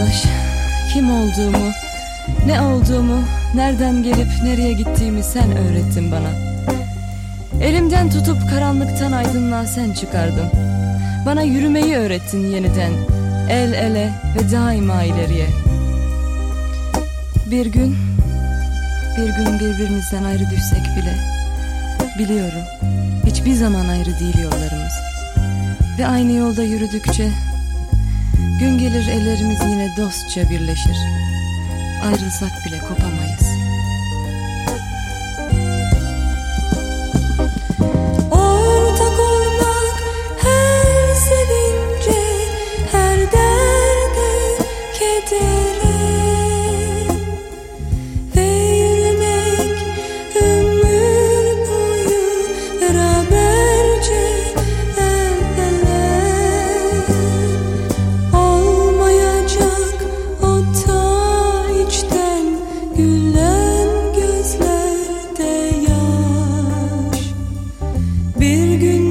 yavaş kim olduğumu, ne olduğumu, nereden gelip nereye gittiğimi sen öğrettin bana. Elimden tutup karanlıktan aydınlığa sen çıkardın. Bana yürümeyi öğrettin yeniden, el ele ve daima ileriye. Bir gün birbirimizden ayrı düşsek bile, biliyorum hiçbir zaman ayrı değil yollarımız. Ve aynı yolda yürüdükçe gün gelir ellerimiz yine dostça birleşir. Ayrılsak bile kopamayız. Ortak olmak her sevince, her derde, kedere, ve yürümek ömür boyu beraberce el ele. Olmayacak o ta içten gülen gözlerde yaş. Bir gün